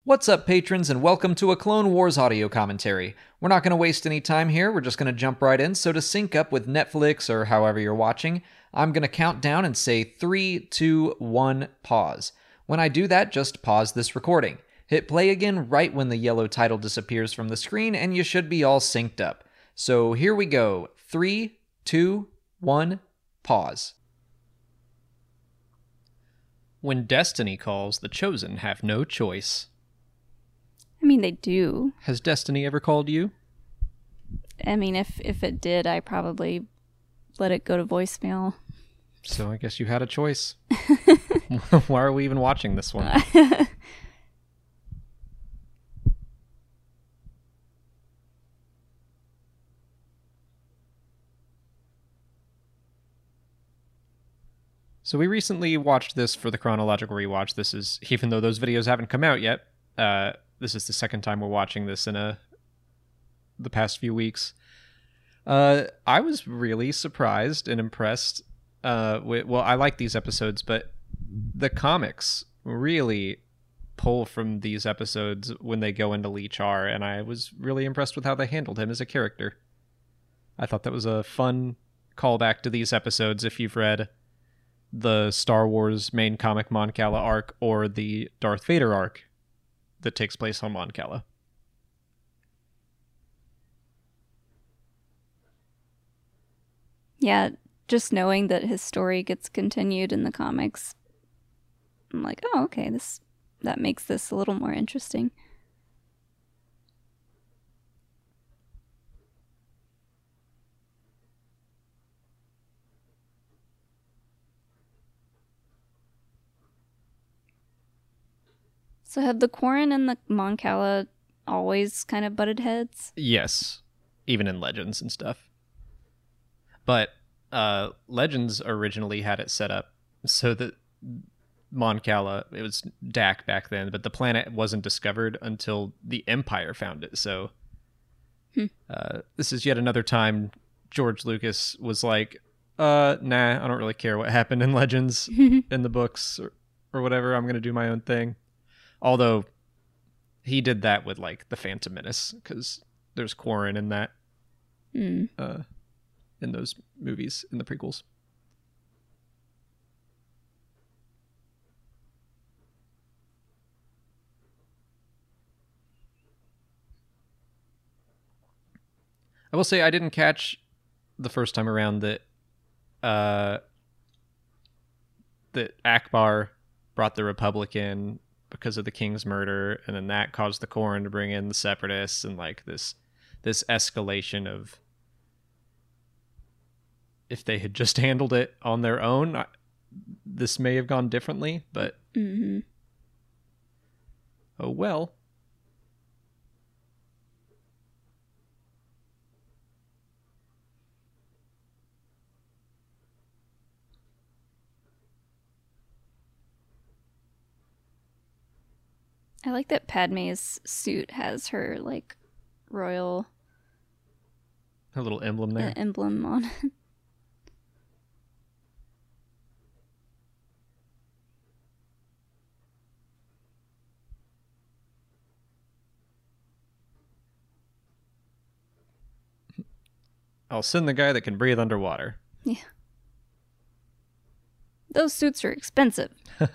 What's up, patrons, and welcome to a Clone Wars audio commentary. We're not going to waste any time here, we're just going to jump right in, so to sync up with Netflix or however you're watching, I'm going to count down and say 3, 2, 1, pause. When I do that, just pause this recording. Hit play again right when the yellow title disappears from the screen, and you should be all synced up. So here we go. 3, 2, 1, pause. When destiny calls, the chosen have no choice. I mean, they do. Has destiny ever called you? I mean, if it did, I probably let it go to voicemail. So I guess you had a choice. Why are we even watching this one? So we recently watched this for the chronological rewatch. This is, even though those videos haven't come out yet, this is the second time we're watching this in the past few weeks. I was really surprised and impressed. Well, I like these episodes, but the comics really pull from these episodes when they go into Lee Char, and I was really impressed with how they handled him as a character. I thought that was a fun callback to these episodes if you've read the Star Wars main comic Mon Cala arc or the Darth Vader arc that takes place on Mon Cala. Yeah, just knowing that his story gets continued in the comics, I'm like, oh, okay, that makes this a little more interesting. So have the Quarren and the Mon Cala always kind of butted heads? Yes, even in Legends and stuff. But Legends originally had it set up so that Mon Cala, it was Dak back then, but the planet wasn't discovered until the Empire found it. So this is yet another time George Lucas was like, nah, I don't really care what happened in Legends in the books or whatever. I'm going to do my own thing. Although he did that with like the Phantom Menace, because there's Quarren in that, in those movies, in the prequels. I will say I didn't catch the first time around that that Akbar brought the Republic in because of the King's murder, and then that caused the Quarren to bring in the Separatists, and like this escalation of, if they had just handled it on their own, this may have gone differently, but oh well. I like that Padme's suit has her, like, royal... A little emblem there. Emblem on it. I'll send the guy that can breathe underwater. Yeah. Those suits are expensive.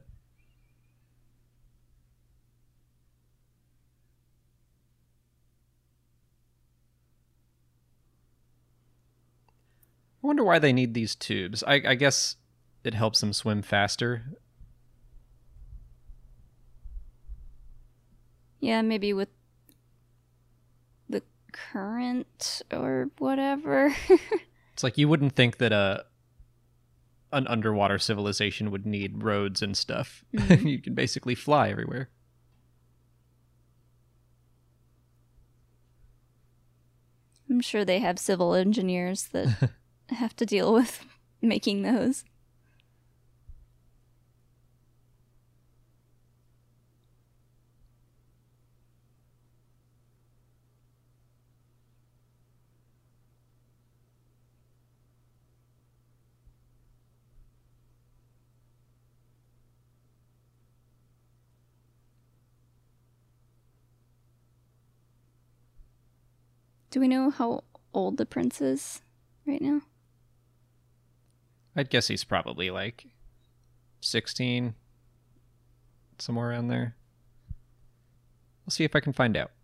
I wonder why they need these tubes. I guess it helps them swim faster. Yeah, maybe with the current or whatever. It's like you wouldn't think that an underwater civilization would need roads and stuff. You can basically fly everywhere. I'm sure they have civil engineers that have to deal with making those. Do we know how old the prince is right now? I'd guess he's probably like 16, somewhere around there. I'll see if I can find out.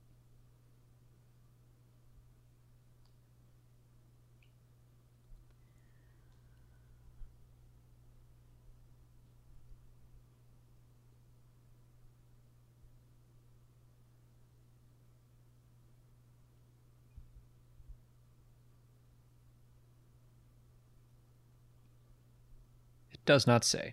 It does not say.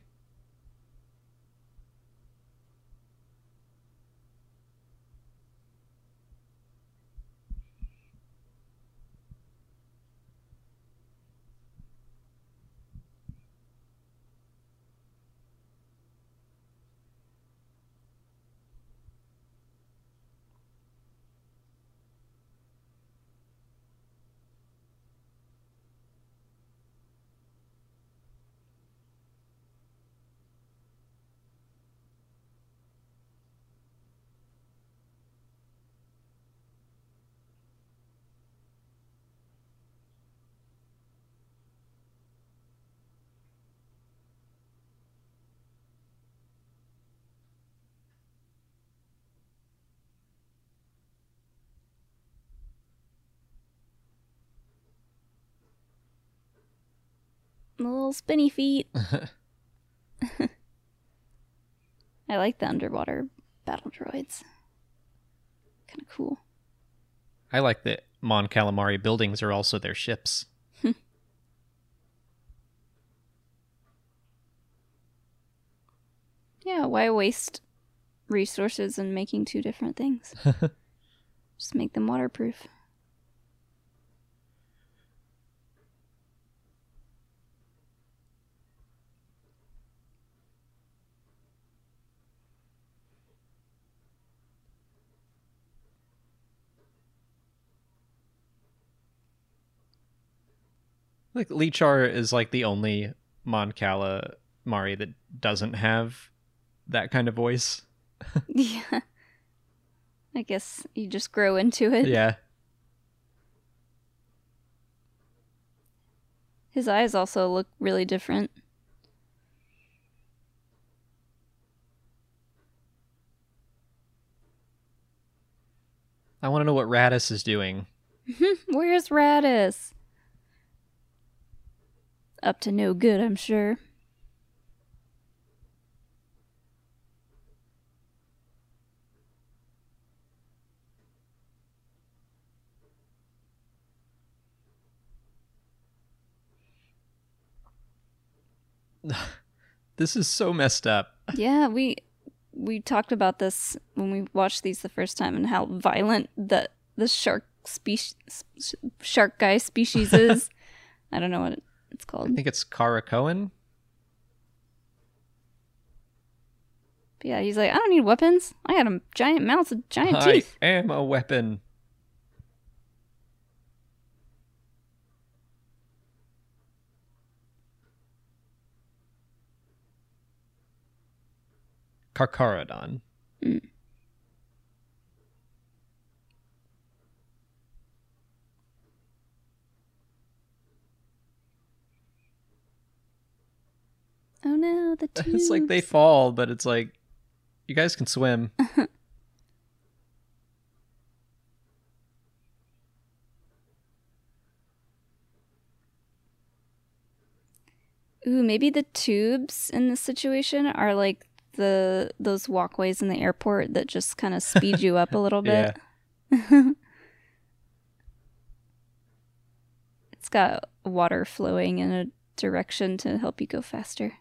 The little spinny feet. I like the underwater battle droids. Kind of cool. I like that Mon Calamari buildings are also their ships. Yeah, why waste resources in making two different things? Just make them waterproof. Like Lichar is like the only Mon Calamari that doesn't have that kind of voice. Yeah. I guess you just grow into it. Yeah. His eyes also look really different. I want to know what Radis is doing. Where's Radis? Up to no good, I'm sure. This is so messed up. Yeah, we talked about this when we watched these the first time and how violent the shark guy species is. I don't know what it's called. I think it's Kara Cohen. But yeah, he's like, I don't need weapons. I got a giant mouth with giant I teeth. am a weapon. Karkarodon. Mm. Oh no, the tubes. It's like they fall, but it's like, you guys can swim. Ooh, maybe the tubes in this situation are like those walkways in the airport that just kind of speed you up a little bit. Yeah. It's got water flowing in a direction to help you go faster.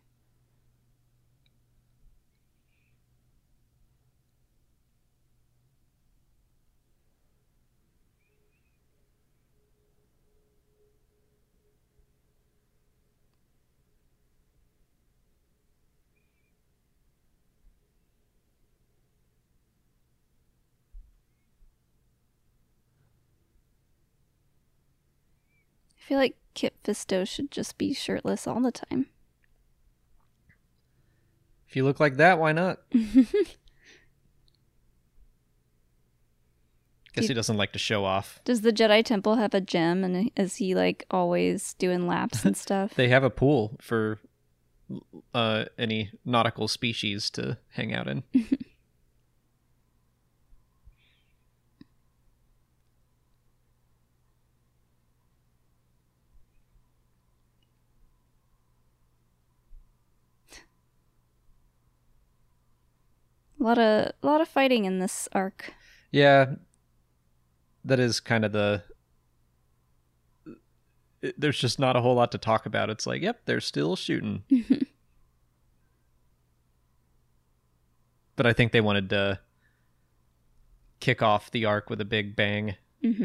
I feel like Kit Fisto should just be shirtless all the time. If you look like that, why not? Guess he doesn't like to show off. Does the Jedi Temple have a gym, and is he like always doing laps and stuff? They have a pool for any nautical species to hang out in. A lot of fighting in this arc. Yeah, that is kind of there's just not a whole lot to talk about. It's like, yep, they're still shooting. But I think they wanted to kick off the arc with a big bang.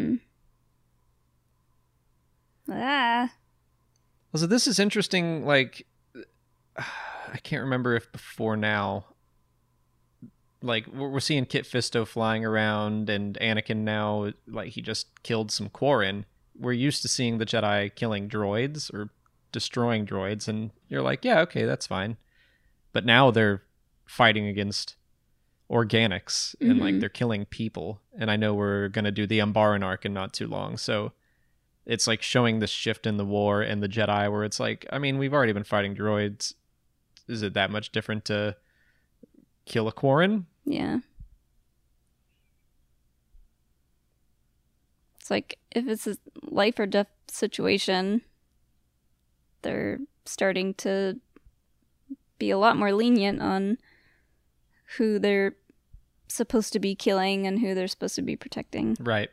Ah. So this is interesting. Like, I can't remember if before now, like, we're seeing Kit Fisto flying around, and Anakin now, like, he just killed some Quarren. We're used to seeing the Jedi killing droids or destroying droids, and you're like, yeah, okay, that's fine. But now they're fighting against organics, and like they're killing people. And I know we're gonna do the Umbaran arc in not too long, so it's like showing this shift in the war and the Jedi, where it's like, I mean, we've already been fighting droids. Is it that much different to kill a Quarren? Yeah. It's like, if it's a life or death situation, they're starting to be a lot more lenient on who they're supposed to be killing and who they're supposed to be protecting. Right.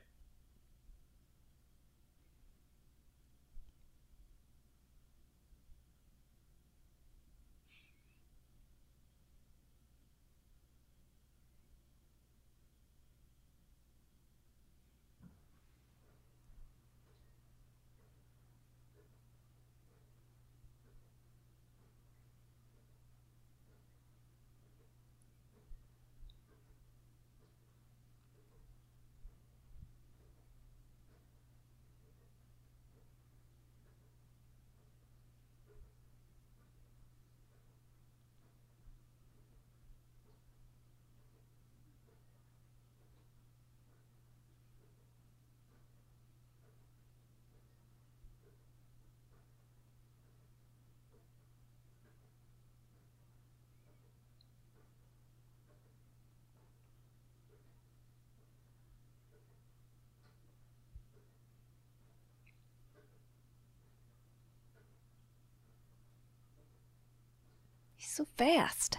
He's so fast.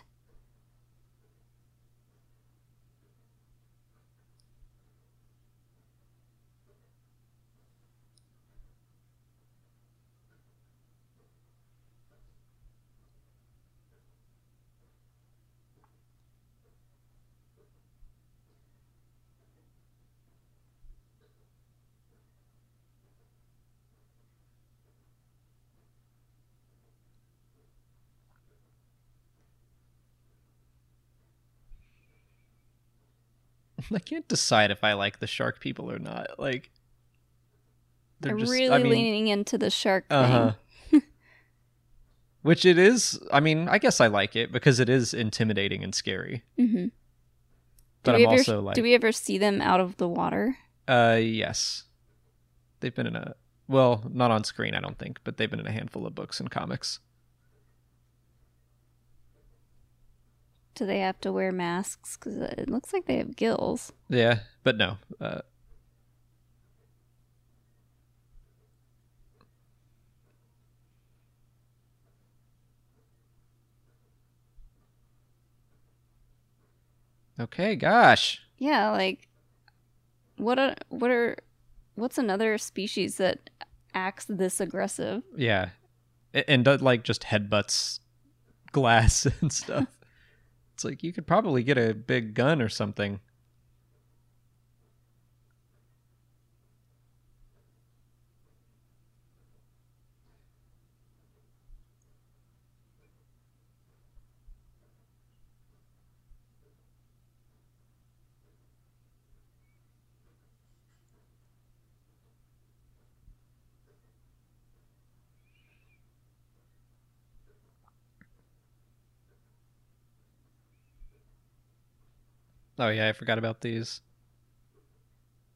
I can't decide if I like the shark people or not. Like, They're just really leaning into the shark thing. Which it is. I mean, I guess I like it because it is intimidating and scary. Mm-hmm. But I'm also like, do we ever see them out of the water? Yes. They've been in well, not on screen, I don't think, but they've been in a handful of books and comics. Do they have to wear masks? Because it looks like they have gills. Yeah, but no. Okay, gosh. Yeah, like, what's another species that acts this aggressive? Yeah, and like just headbutts glass and stuff. It's like, you could probably get a big gun or something. Oh yeah, I forgot about these.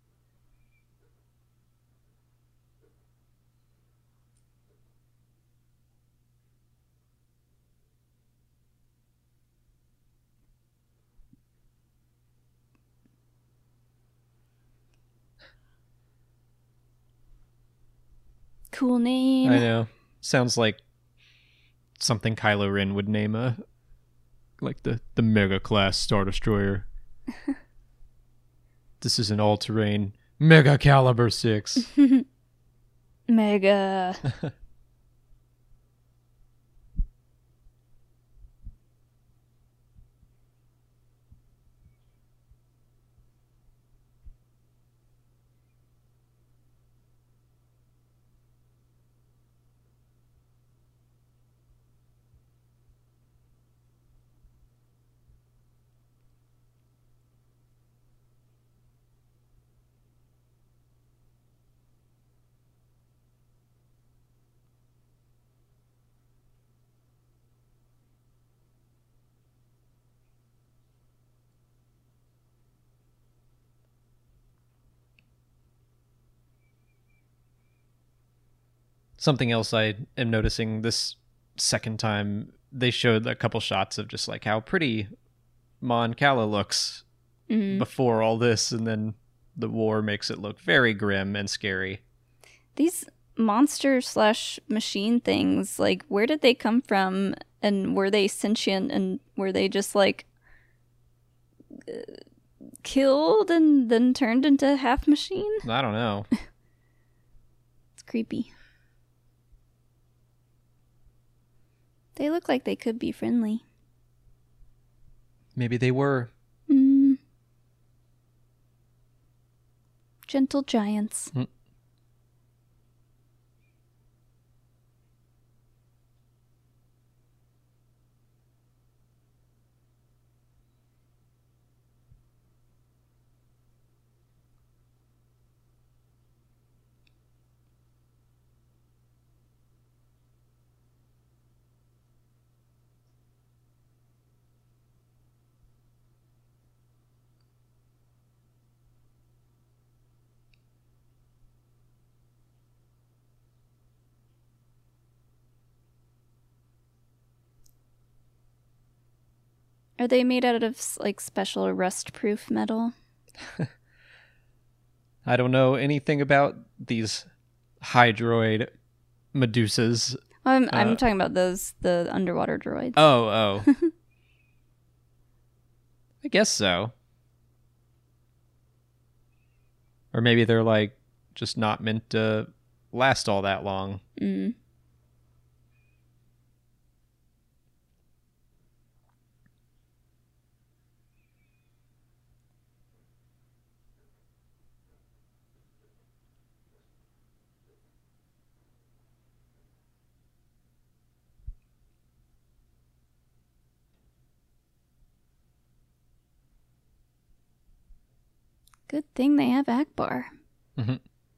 cool name. I know. Sounds like something Kylo Ren would name the Mega Class Star Destroyer. This is an all-terrain Mega Caliber 6. Mega. Something else I am noticing this second time, they showed a couple shots of just like how pretty Mon Cala looks before all this, and then the war makes it look very grim and scary. These monster / machine things, like, where did they come from? And were they sentient? And were they just like killed and then turned into half machine? I don't know. It's creepy. They look like they could be friendly. Maybe they were. Gentle giants. Are they made out of like special rust-proof metal? I don't know anything about these hydroid Medusas. I'm talking about the underwater droids. Oh. I guess so. Or maybe they're like just not meant to last all that long. Good thing they have Akbar. Mm-hmm.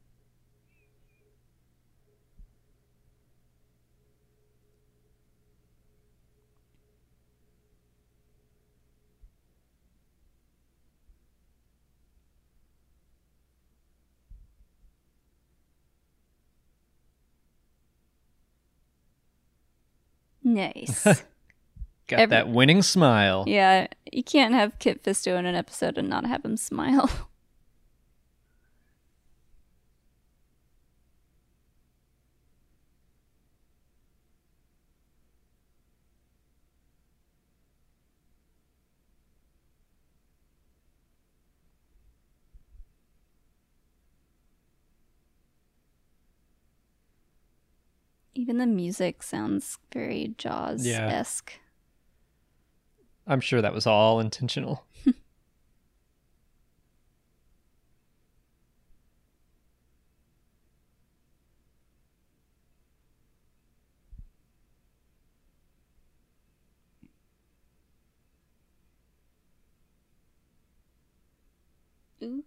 Nice. Got that winning smile. Yeah, you can't have Kit Fisto in an episode and not have him smile. Even the music sounds very Jaws-esque. I'm sure that was all intentional. Ooh.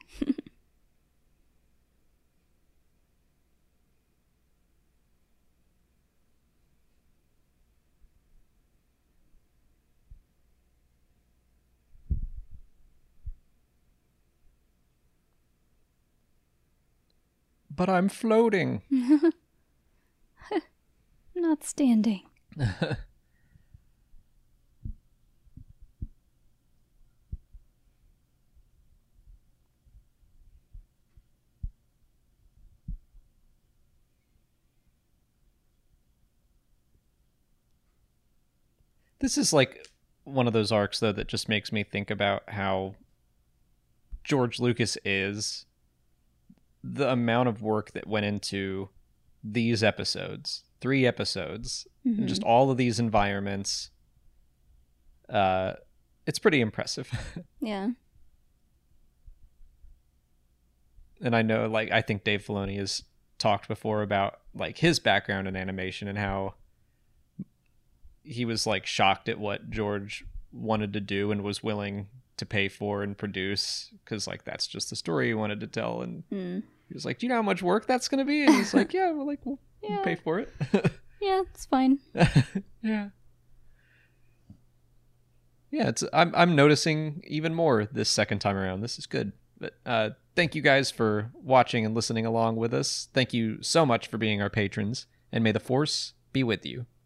But I'm floating. Not standing. This is like one of those arcs, though, that just makes me think about how George Lucas is, the amount of work that went into these episodes, 3 episodes, and just all of these environments. It's pretty impressive. Yeah. And I know, like, I think Dave Filoni has talked before about like his background in animation and how he was like shocked at what George wanted to do and was willing to pay for and produce, because like that's just the story he wanted to tell. And he was like, do you know how much work that's going to be? And he's like, yeah, well, like we'll pay for it. Yeah, it's fine. Yeah. Yeah, I'm noticing even more this second time around. This is good. But thank you guys for watching and listening along with us. Thank you so much for being our patrons, and may the Force be with you.